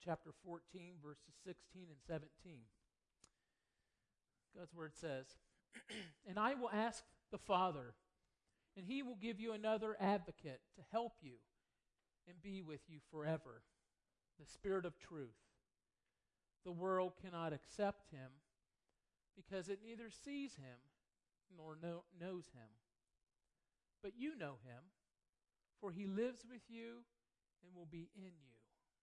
chapter 14, verses 16 and 17. God's word says, "And I will ask the Father, and he will give you another advocate to help you and be with you forever, the Spirit of truth. The world cannot accept him because it neither sees him nor knows him. But you know him, for he lives with you and will be in you."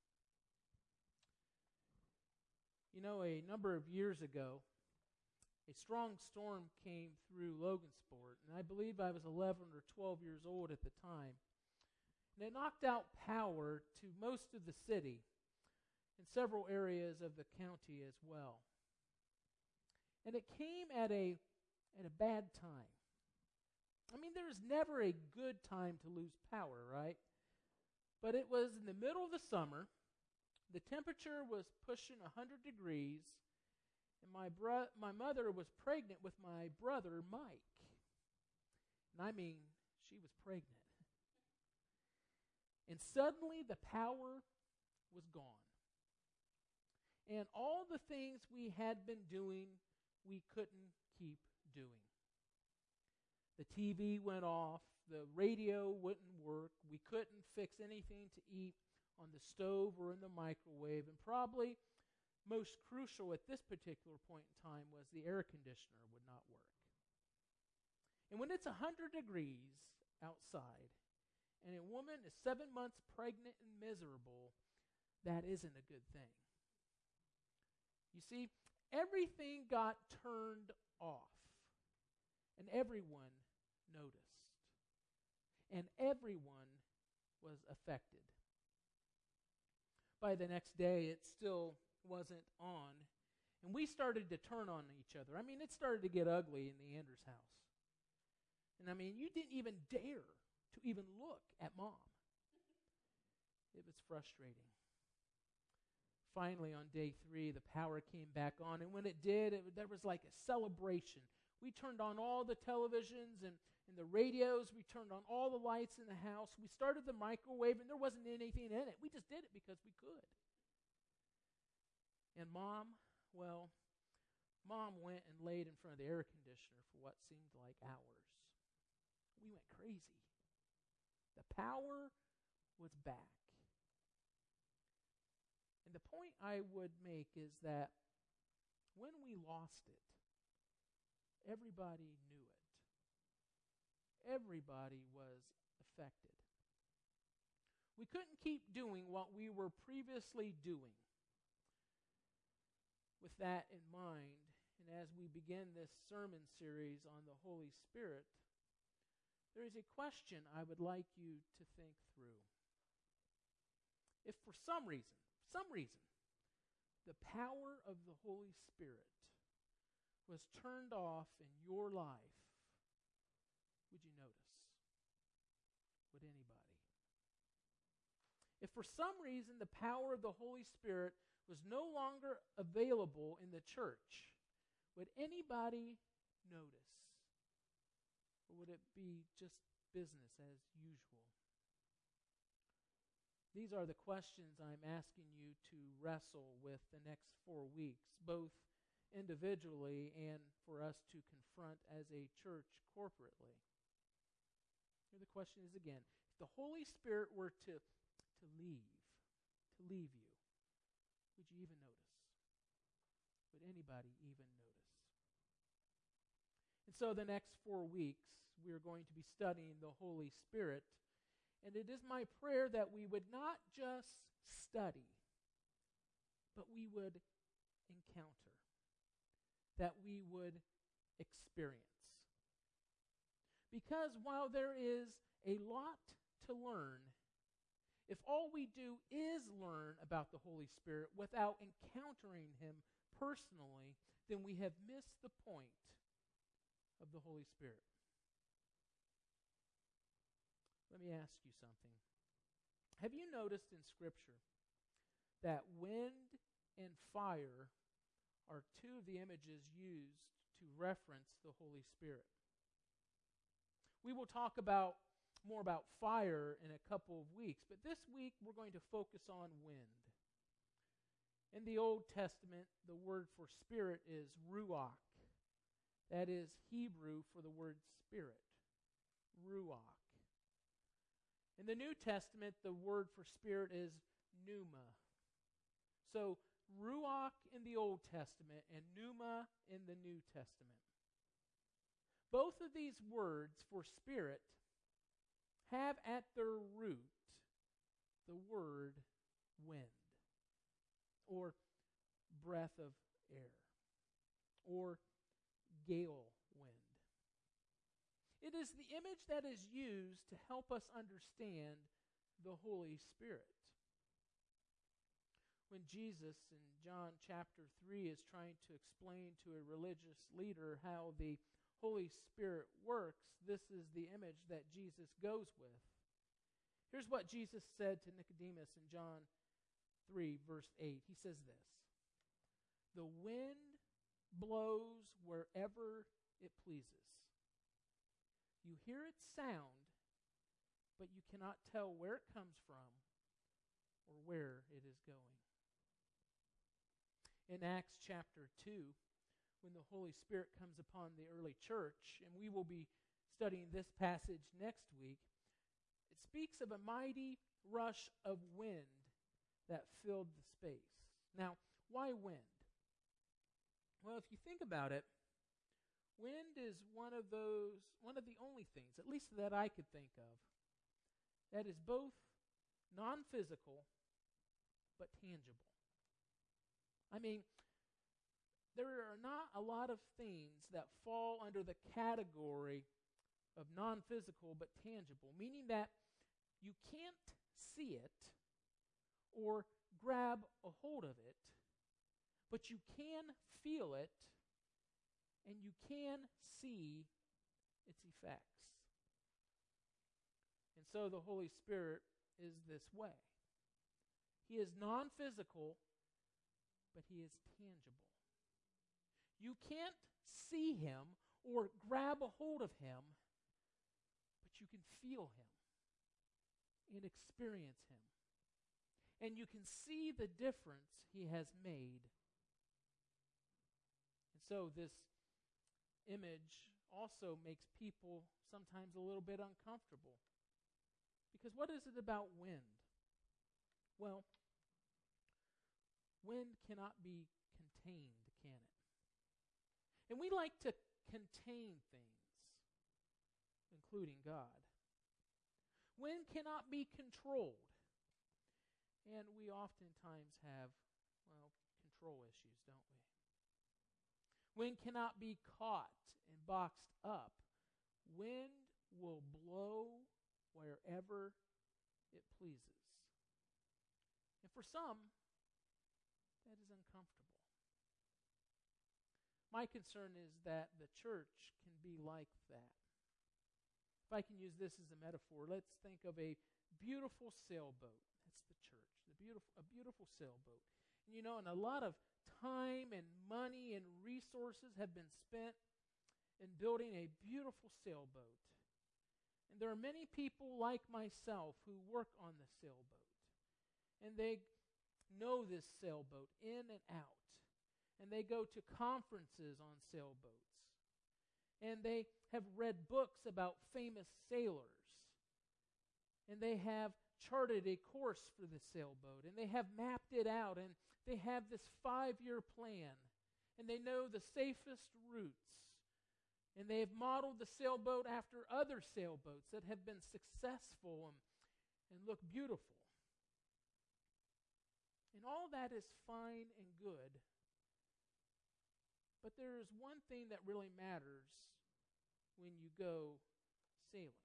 You know, a number of years ago, a strong storm came through Logansport, and I believe I was 11 or 12 years old at the time. And it knocked out power to most of the city and several areas of the county as well. And it came at a bad time. I mean, there's never a good time to lose power, right? But it was in the middle of the summer. The temperature was pushing 100 degrees, and my mother was pregnant with my brother, Mike. And I mean, she was pregnant. And suddenly the power was gone. And all the things we had been doing, we couldn't keep doing. The TV went off, the radio wouldn't work, we couldn't fix anything to eat on the stove or in the microwave, and probably most crucial at this particular point in time was the air conditioner would not work. And when it's 100 degrees outside, and a woman is 7 months pregnant and miserable, that isn't a good thing. You see, everything got turned off, and everyone noticed, and everyone was affected. By the next day, it still wasn't on, and we started to turn on each other. I mean, it started to get ugly in the Anders house. And I mean, you didn't even dare to even look at Mom. It was frustrating. Finally, on day 3, the power came back on, and when it did, there was like a celebration. We turned on all the televisions and the radios. We turned on all the lights in the house. We started the microwave, and there wasn't anything in it. We just did it because we could. And Mom went and laid in front of the air conditioner for what seemed like hours. We went crazy. The power was back. And the point I would make is that when we lost it, everybody knew it. Everybody was affected. We couldn't keep doing what we were previously doing. With that in mind, and as we begin this sermon series on the Holy Spirit, there is a question I would like you to think through. If for some reason, the power of the Holy Spirit was turned off in your life, would you notice? Would anybody? If for some reason the power of the Holy Spirit was no longer available in the church, would anybody notice? Or would it be just business as usual? These are the questions I'm asking you to wrestle with the next 4 weeks, both individually and for us to confront as a church corporately. Here the question is again, if the Holy Spirit were to leave you, would you even notice? Would anybody even notice? And so the next 4 weeks, we are going to be studying the Holy Spirit. And it is my prayer that we would not just study, but we would encounter, that we would experience. Because while there is a lot to learn, if all we do is learn about the Holy Spirit without encountering him personally, then we have missed the point of the Holy Spirit. Let me ask you something. Have you noticed in Scripture that wind and fire are two of the images used to reference the Holy Spirit? We will talk more about fire in a couple of weeks, but this week we're going to focus on wind. In the Old Testament, the word for spirit is ruach. That is Hebrew for the word spirit, ruach. In the New Testament, the word for spirit is pneuma. So, ruach in the Old Testament and pneuma in the New Testament. Both of these words for spirit have at their root the word wind, or breath of air, or gale wind. It is the image that is used to help us understand the Holy Spirit. When Jesus in John chapter 3 is trying to explain to a religious leader how the Holy Spirit works, this is the image that Jesus goes with. Here's what Jesus said to Nicodemus in John 3, verse 8. He says this: "The wind blows wherever it pleases. You hear its sound, but you cannot tell where it comes from or where it is going." In Acts chapter 2, when the Holy Spirit comes upon the early church, and we will be studying this passage next week, it speaks of a mighty rush of wind that filled the space. Now, why wind? Well, if you think about it, wind is one of the only things, at least that I could think of, that is both non-physical but tangible. I mean, there are not a lot of things that fall under the category of non-physical but tangible, meaning that you can't see it or grab a hold of it, but you can feel it and you can see its effects. And so the Holy Spirit is this way. He is non-physical, but he is tangible. You can't see him or grab a hold of him, but you can feel him and experience him. And you can see the difference he has made. And so this image also makes people sometimes a little bit uncomfortable. Because what is it about wind? Well, wind cannot be contained, can it? And we like to contain things, including God. Wind cannot be controlled. And we oftentimes have, control issues, don't we? Wind cannot be caught and boxed up. Wind will blow wherever it pleases. And for some, that is uncomfortable. My concern is that the church can be like that. If I can use this as a metaphor, let's think of a beautiful sailboat. That's the church, a beautiful sailboat. And and a lot of time and money and resources have been spent in building a beautiful sailboat. And there are many people like myself who work on the sailboat. And they know this sailboat in and out. And they go to conferences on sailboats. And they have read books about famous sailors. And they have charted a course for the sailboat. And they have mapped it out. And they have this 5-year plan. And they know the safest routes. And they have modeled the sailboat after other sailboats that have been successful and look beautiful. And all that is fine and good. But there is one thing that really matters when you go sailing.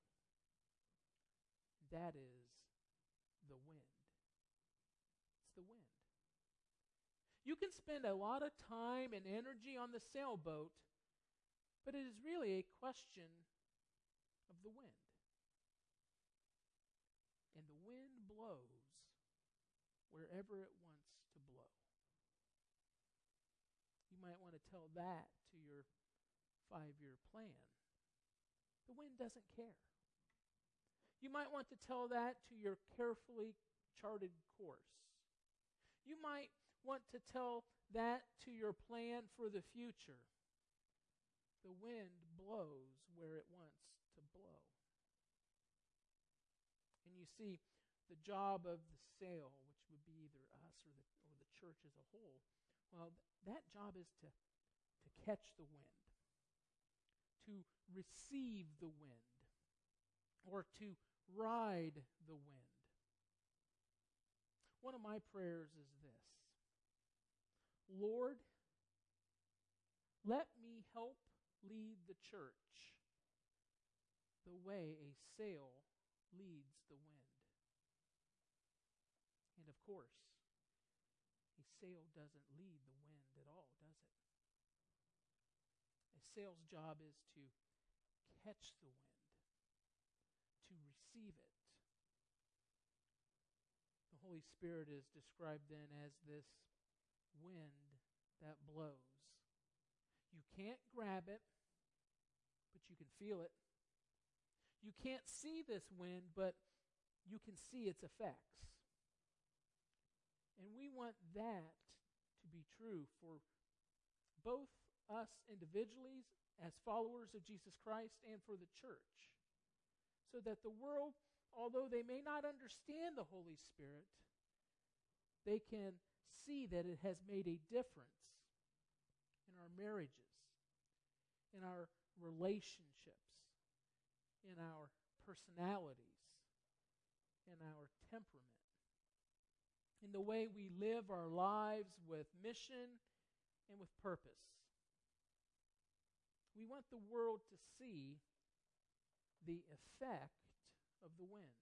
That is the wind. It's the wind. You can spend a lot of time and energy on the sailboat, but it is really a question of the wind. And the wind blows wherever it wants to blow. You might want to tell that to your 5-year plan. The wind doesn't care. You might want to tell that to your carefully charted course. You might want to tell that to your plan for the future, the wind blows where it wants to blow. And you see, the job of the sail, which would be either us or the church as a whole, well, that job is to catch the wind, to receive the wind, or to ride the wind. One of my prayers is this: Lord, let me help lead the church the way a sail leads the wind. And of course, a sail doesn't lead the wind at all, does it? A sail's job is to catch the wind, to receive it. The Holy Spirit is described then as this wind that blows. You can't grab it, but you can feel it. You can't see this wind, but you can see its effects. And we want that to be true for both us individually as followers of Jesus Christ and for the church, so that the world, although they may not understand the Holy Spirit, they can see that it has made a difference in our marriages, in our relationships, in our personalities, in our temperament, in the way we live our lives with mission and with purpose. We want the world to see the effect of the wind.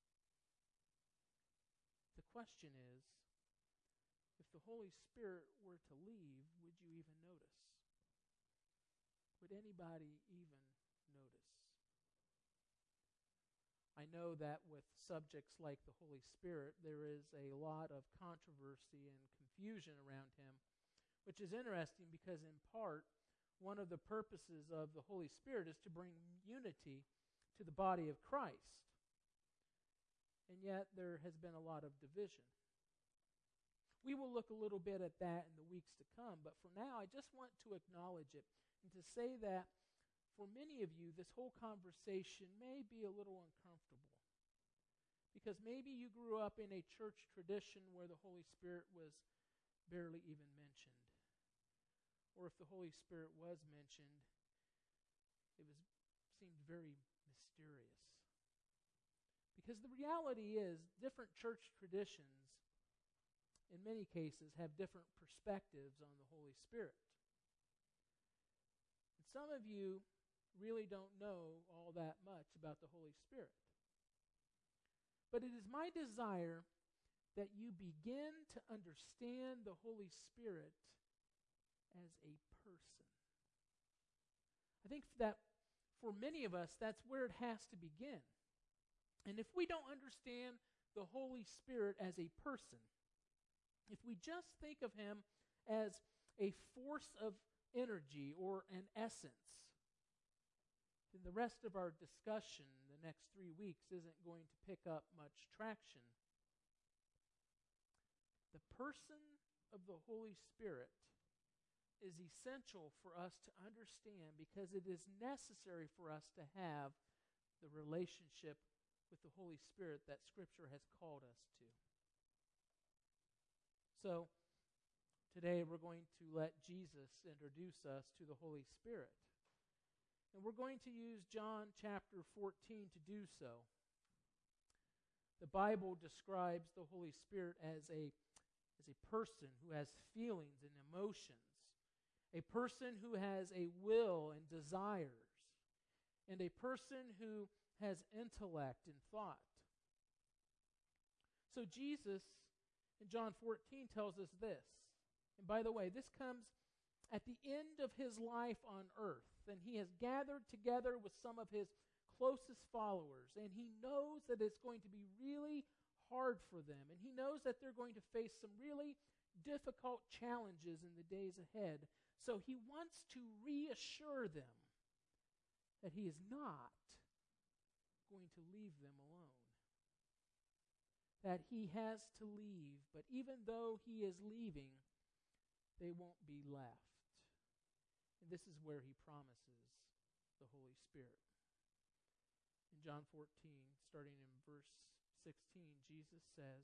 The question is, if the Holy Spirit were to leave, would you even notice? Would anybody even notice? I know that with subjects like the Holy Spirit, there is a lot of controversy and confusion around him, which is interesting because in part, one of the purposes of the Holy Spirit is to bring unity to the body of Christ. And yet there has been a lot of division. We will look a little bit at that in the weeks to come, but for now I just want to acknowledge it and to say that for many of you, this whole conversation may be a little uncomfortable because maybe you grew up in a church tradition where the Holy Spirit was barely even mentioned. Or if the Holy Spirit was mentioned, seemed very mysterious. Because the reality is, different church traditions, in many cases, have different perspectives on the Holy Spirit. And some of you really don't know all that much about the Holy Spirit. But it is my desire that you begin to understand the Holy Spirit as a person. I think that for many of us, that's where it has to begin. And if we don't understand the Holy Spirit as a person, if we just think of him as a force of energy or an essence, then the rest of our discussion the next 3 weeks isn't going to pick up much traction. The person of the Holy Spirit is essential for us to understand because it is necessary for us to have the relationship with the Holy Spirit that Scripture has called us to. So, today we're going to let Jesus introduce us to the Holy Spirit. And we're going to use John chapter 14 to do so. The Bible describes the Holy Spirit as a person who has feelings and emotions, a person who has a will and desires, and a person who has intellect and thought. So Jesus in John 14 tells us this. And by the way, this comes at the end of his life on earth, and he has gathered together with some of his closest followers, and he knows that it's going to be really hard for them, and he knows that they're going to face some really difficult challenges in the days ahead. So he wants to reassure them that he is not going to leave them alone, that he has to leave, but even though he is leaving, they won't be left. And this is where he promises the Holy Spirit. In John 14, starting in verse 16, Jesus says,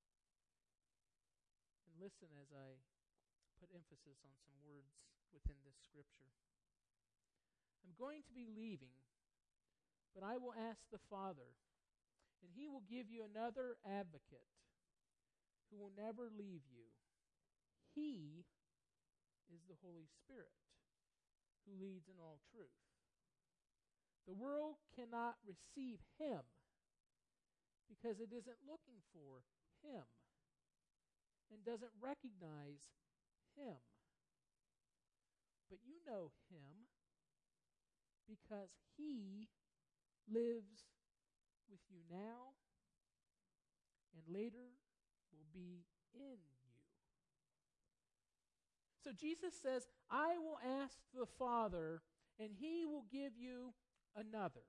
and listen as I put emphasis on some words within this scripture. I'm going to be leaving, but I will ask the Father, and he will give you another advocate who will never leave you. He is the Holy Spirit who leads in all truth. The world cannot receive him because it isn't looking for him and doesn't recognize him. But you know him because he lives with you now and later will be in you. So Jesus says, I will ask the Father and he will give you another.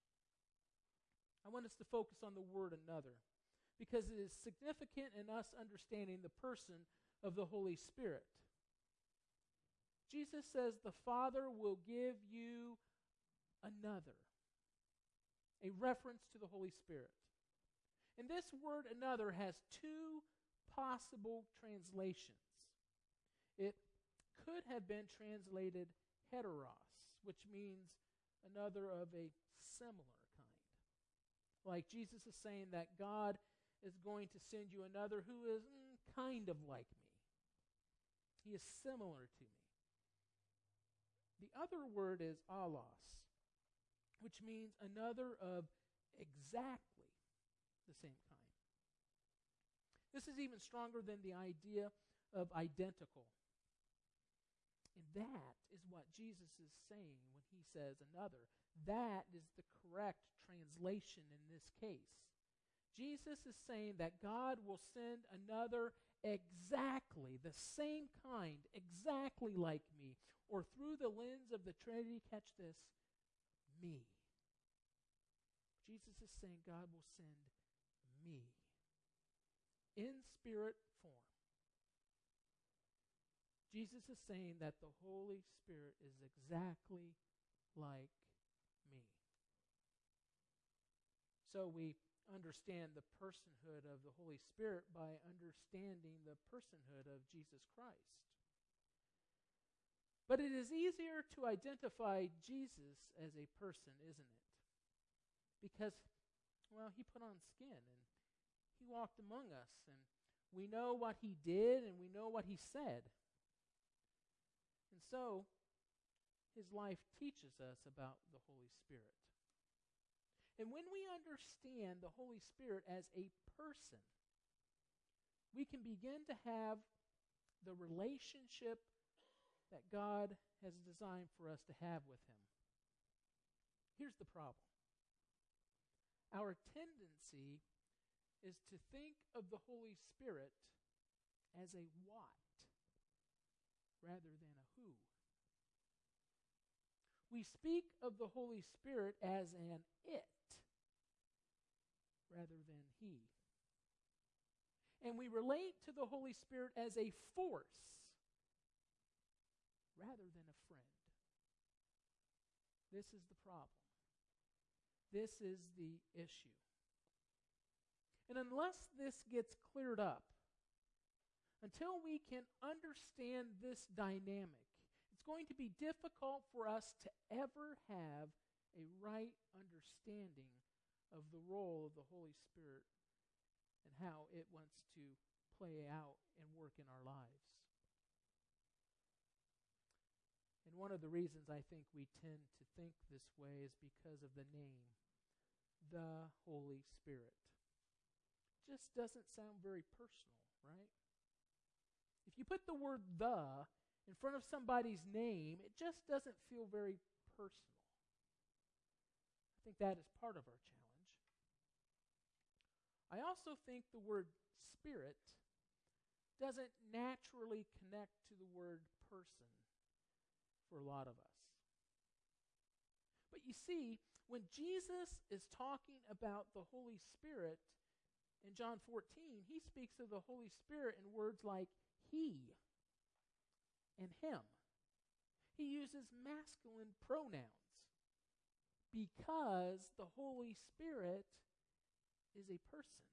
I want us to focus on the word another because it is significant in us understanding the person of the Holy Spirit. Jesus says the Father will give you another, a reference to the Holy Spirit. And this word another has two possible translations. It could have been translated heteros, which means another of a similar kind. Like Jesus is saying that God is going to send you another who is kind of like me. He is similar to me. The other word is allos, which means another of exactly the same kind. This is even stronger than the idea of identical. And that is what Jesus is saying when he says another. That is the correct translation in this case. Jesus is saying that God will send another exactly the same kind, exactly like me, or through the lens of the Trinity, catch this, me. Jesus is saying God will send me in spirit form. Jesus is saying that the Holy Spirit is exactly like me. So we understand the personhood of the Holy Spirit by understanding the personhood of Jesus Christ. But it is easier to identify Jesus as a person, isn't it? Because, well, he put on skin and he walked among us and we know what he did and we know what he said. And so, his life teaches us about the Holy Spirit. And when we understand the Holy Spirit as a person, we can begin to have the relationship that God has designed for us to have with him. Here's the problem. Our tendency is to think of the Holy Spirit as a what rather than a who. We speak of the Holy Spirit as an it rather than he. And we relate to the Holy Spirit as a force rather than a friend. This is the problem. This is the issue. And unless this gets cleared up, until we can understand this dynamic, it's going to be difficult for us to ever have a right understanding of the role of the Holy Spirit and how it wants to play out and work in our lives. And one of the reasons I think we tend to think this way is because of the name, the Holy Spirit. It just doesn't sound very personal, right? If you put the word the in front of somebody's name, it just doesn't feel very personal. I think that is part of our challenge. I also think the word spirit doesn't naturally connect to the word person for a lot of us. But you see, when Jesus is talking about the Holy Spirit In John 14, he speaks of the Holy Spirit in words like he and him. He uses masculine pronouns because the Holy Spirit is a person.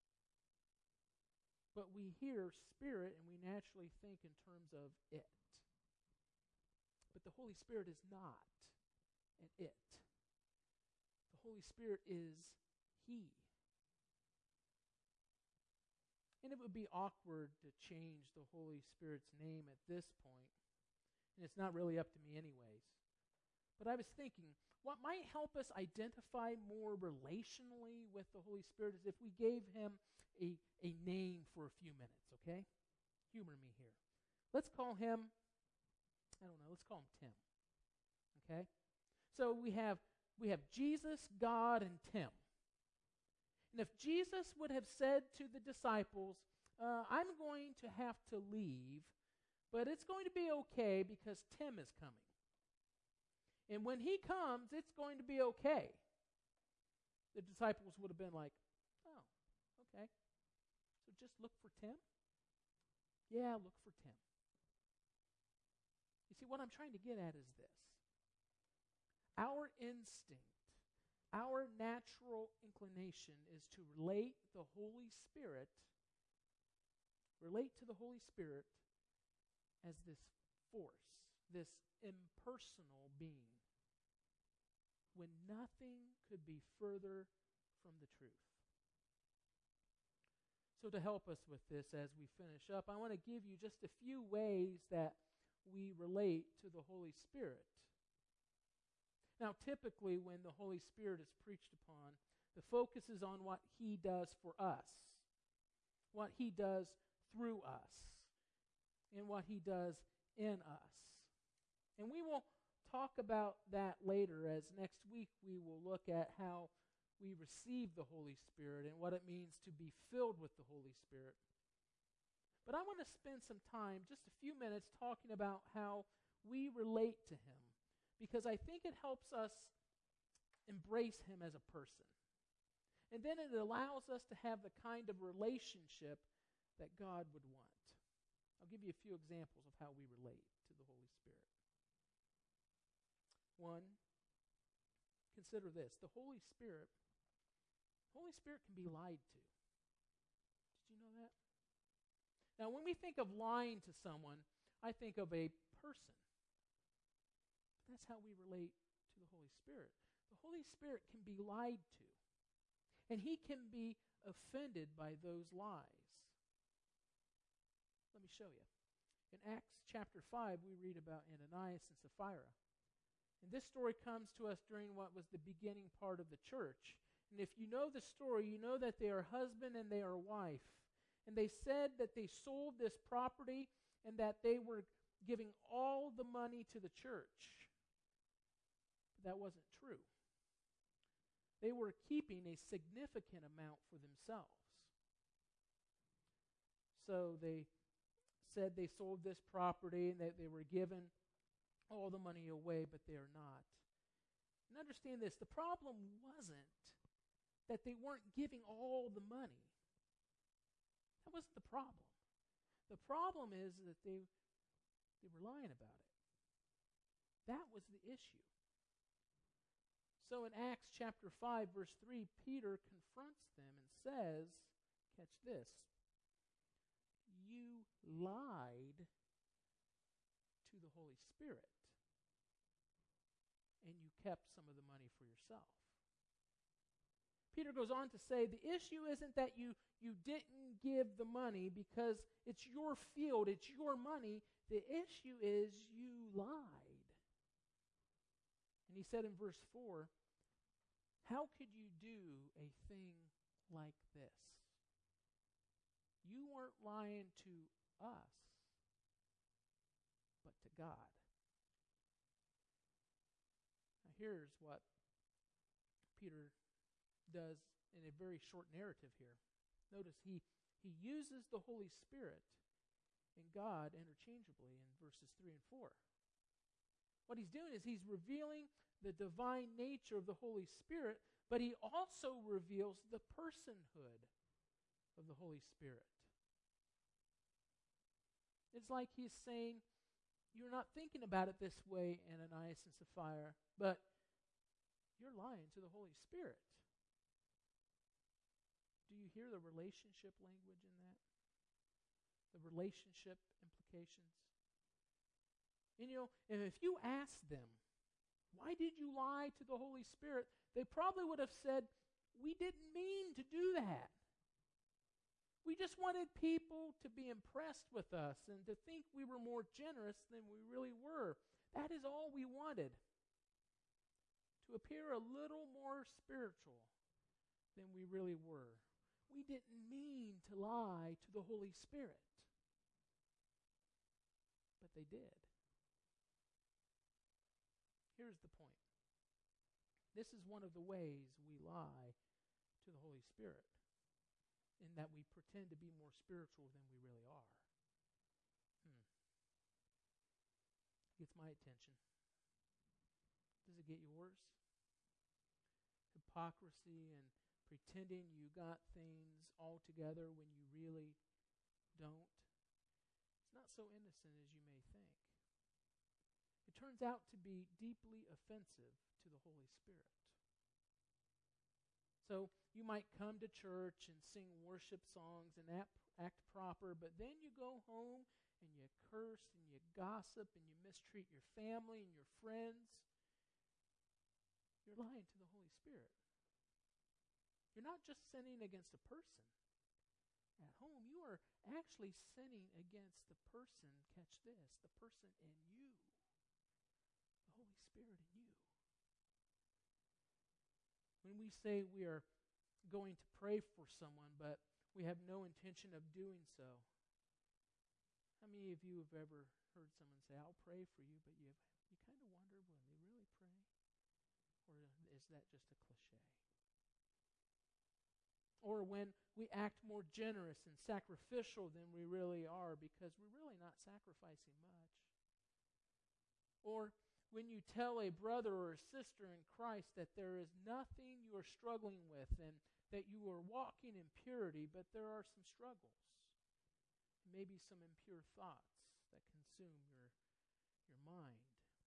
But we hear spirit and we naturally think in terms of it. But the Holy Spirit is not an it. The Holy Spirit is he. And it would be awkward to change the Holy Spirit's name at this point. And it's not really up to me anyways. But I was thinking, what might help us identify more relationally with the Holy Spirit is if we gave him a name for a few minutes, okay? Humor me here. Let's call him, let's call him Tim, okay? So we have Jesus, God, and Tim. And if Jesus would have said to the disciples, I'm going to have to leave, but it's going to be okay because Tim is coming. And when he comes, it's going to be okay. The disciples would have been like, oh, okay. So just look for Tim? Yeah, look for Tim. You see, what I'm trying to get at is this. Our instinct, our natural inclination is to relate to the Holy Spirit as this force, this impersonal being, when nothing could be further from the truth. So to help us with this as we finish up, I want to give you just a few ways that we relate to the Holy Spirit. Now, typically when the Holy Spirit is preached upon, the focus is on what he does for us, what he does through us, and what he does in us. And we will talk about that later, as next week we will look at how we receive the Holy Spirit and what it means to be filled with the Holy Spirit. But I want to spend some time, just a few minutes, talking about how we relate to him, because I think it helps us embrace him as a person. And then it allows us to have the kind of relationship that God would want. I'll give you a few examples of how we relate to the Holy Spirit. One, consider this. The Holy Spirit can be lied to. Did you know that? Now, when we think of lying to someone, I think of a person. But that's how we relate to the Holy Spirit. The Holy Spirit can be lied to. And he can be offended by those lies. Let me show you. In Acts chapter 5, we read about Ananias and Sapphira. And this story comes to us during what was the beginning part of the church. And if you know the story, you know that they are husband and they are wife. And they said that they sold this property and that they were giving all the money to the church. But that wasn't true. They were keeping a significant amount for themselves. So they said they sold this property and that they were given all the money away, but they are not. And understand this, the problem wasn't that they weren't giving all the money. That wasn't the problem. The problem is that they were lying about it. That was the issue. So in Acts chapter 5, verse 3, Peter confronts them and says, catch this, you lied to the Holy Spirit, and you kept some of the money for yourself. Peter goes on to say, the issue isn't that you didn't give the money because it's your field, it's your money. The issue is you lied. And he said in verse 4, how could you do a thing like this? You weren't lying to us, but to God. Now here's what Peter does in a very short narrative here. Notice he uses the Holy Spirit and God interchangeably in verses 3 and 4. What he's doing is he's revealing the divine nature of the Holy Spirit, but he also reveals the personhood of the Holy Spirit. It's like he's saying, you're not thinking about it this way, Ananias and Sapphira, but you're lying to the Holy Spirit. Do you hear the relationship language in that? The relationship implications? And if you ask them, why did you lie to the Holy Spirit? They probably would have said, we didn't mean to do that. We just wanted people to be impressed with us and to think we were more generous than we really were. That is all we wanted. To appear a little more spiritual than we really were. We didn't mean to lie to the Holy Spirit. But they did. Here's the point. This is one of the ways we lie to the Holy Spirit, in that we pretend to be more spiritual than we really are. Gets my attention. Does it get yours? Hypocrisy and pretending you got things all together when you really don't. It's not so innocent as you may think. It turns out to be deeply offensive to the Holy Spirit. So you might come to church and sing worship songs and act proper, but then you go home and you curse and you gossip and you mistreat your family and your friends. You're lying to the Holy Spirit. You're not just sinning against a person. At home, you are actually sinning against the person, catch this, the person in you. The Holy Spirit in you. When we say we are going to pray for someone, but we have no intention of doing so, how many of you have ever heard someone say, I'll pray for you, but you kind of wonder, will they really pray? Or is that just a cliche? Or when we act more generous and sacrificial than we really are because we're really not sacrificing much. Or when you tell a brother or a sister in Christ that there is nothing you are struggling with and that you are walking in purity, but there are some struggles. Maybe some impure thoughts that consume your mind.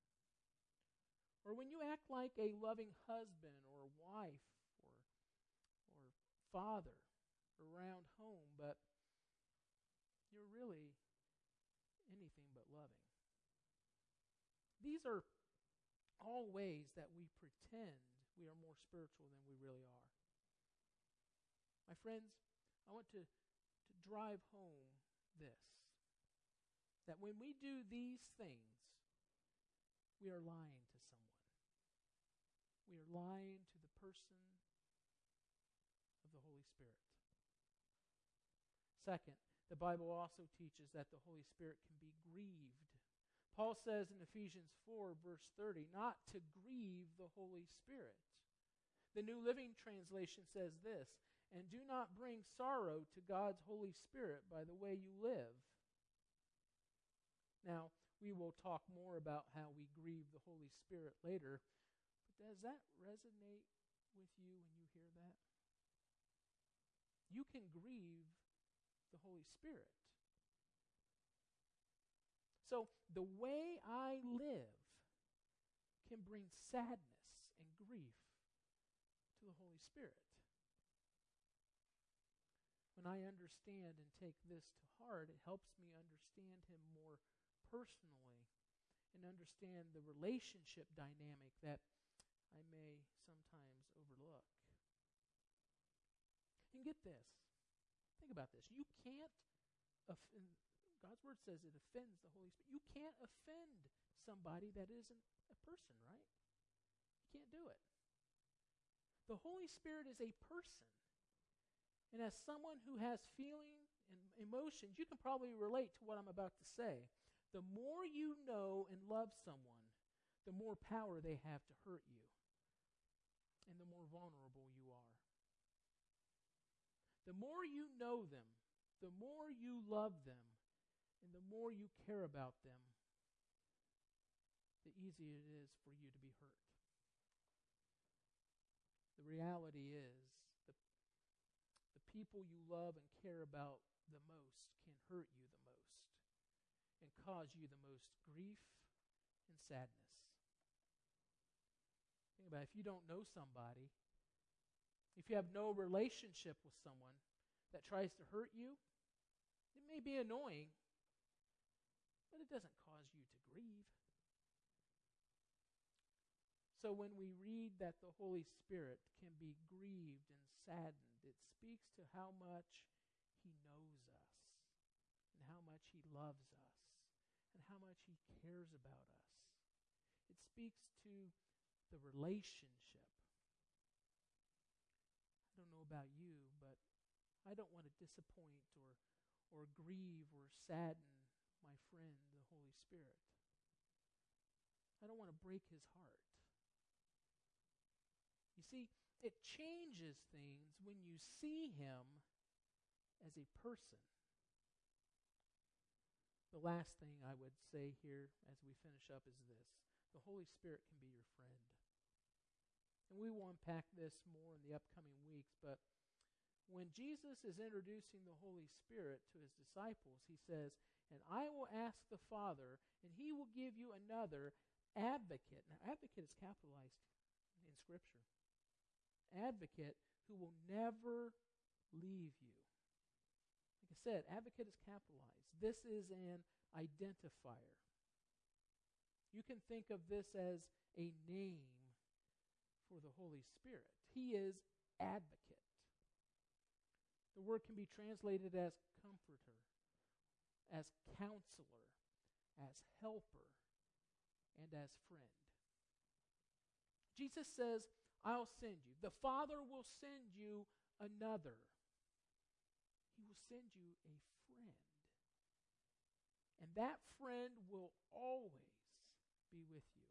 Or when you act like a loving husband or wife or father around home, but you're really anything but loving. These are all ways that we pretend we are more spiritual than we really are. My friends, I want to drive home this, that when we do these things, we are lying to someone. We are lying to the person of the Holy Spirit. Second, the Bible also teaches that the Holy Spirit can be grieved. Paul says in Ephesians 4, verse 30, not to grieve the Holy Spirit. The New Living Translation says this, and do not bring sorrow to God's Holy Spirit by the way you live. Now, we will talk more about how we grieve the Holy Spirit later, but does that resonate with you when you hear that? You can grieve the Holy Spirit. So, the way I live can bring sadness and grief to the Holy Spirit. When I understand and take this to heart, it helps me understand Him more personally and understand the relationship dynamic that I may sometimes overlook. And get this. Think about this. You can't offend. God's Word says it offends the Holy Spirit. You can't offend somebody that isn't a person, right? You can't do it. The Holy Spirit is a person. And as someone who has feeling and emotions, you can probably relate to what I'm about to say. The more you know and love someone, the more power they have to hurt you. And the more vulnerable you are. The more you know them, the more you love them, and the more you care about them, the easier it is for you to be hurt. The reality is, the people you love and care about the most can hurt you the most and cause you the most grief and sadness. Think about it. If you don't know somebody, if you have no relationship with someone that tries to hurt you, it may be annoying, but it doesn't cause you to grieve. So when we read that the Holy Spirit can be grieved and saddened, it speaks to how much He knows us and how much He loves us and how much He cares about us. It speaks to the relationship. I don't know about you, but I don't want to disappoint or grieve or sadden my friend, the Holy Spirit. I don't want to break his heart. You see, it changes things when you see him as a person. The last thing I would say here as we finish up is this. The Holy Spirit can be your friend. And we will unpack this more in the upcoming weeks, but when Jesus is introducing the Holy Spirit to his disciples, he says, "And I will ask the Father, and he will give you another advocate." Now, advocate is capitalized in Scripture. Advocate who will never leave you. Like I said, advocate is capitalized. This is an identifier. You can think of this as a name for the Holy Spirit. He is advocate. The word can be translated as comforter, as counselor, as helper, and as friend. Jesus says, "I'll send you." The Father will send you another. He will send you a friend. And that friend will always be with you.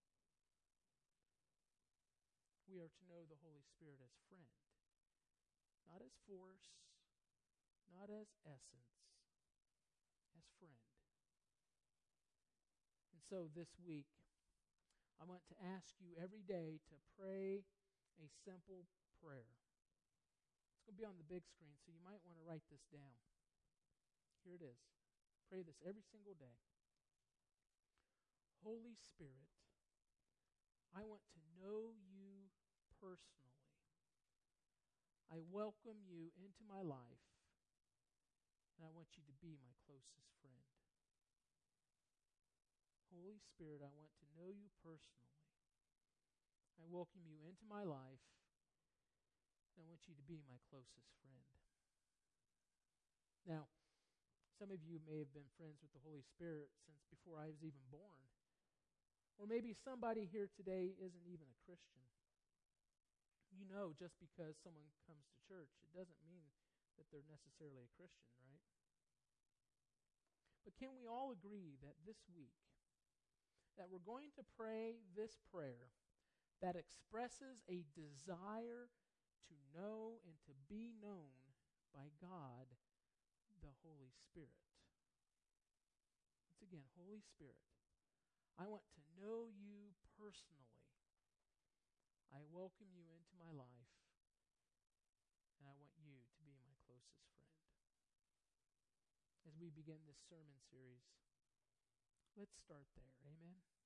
We are to know the Holy Spirit as friend. Not as force, not as essence, as friend. And so this week, I want to ask you every day to pray a simple prayer. It's going to be on the big screen, so you might want to write this down. Here it is. Pray this every single day. Holy Spirit, I want to know you personally. I welcome you into my life, and I want you to be my closest friend. Holy Spirit, I want to know you personally. I welcome you into my life, and I want you to be my closest friend. Now, some of you may have been friends with the Holy Spirit since before I was even born. Or maybe somebody here today isn't even a Christian. You know, just because someone comes to church, it doesn't mean that they're necessarily a Christian, right? But can we all agree that this week, that we're going to pray this prayer that expresses a desire to know and to be known by God, the Holy Spirit? Once again, Holy Spirit, I want to know you personally. I welcome you into my life, and I want you to be my closest friend. As we begin this sermon series, let's start there. Amen.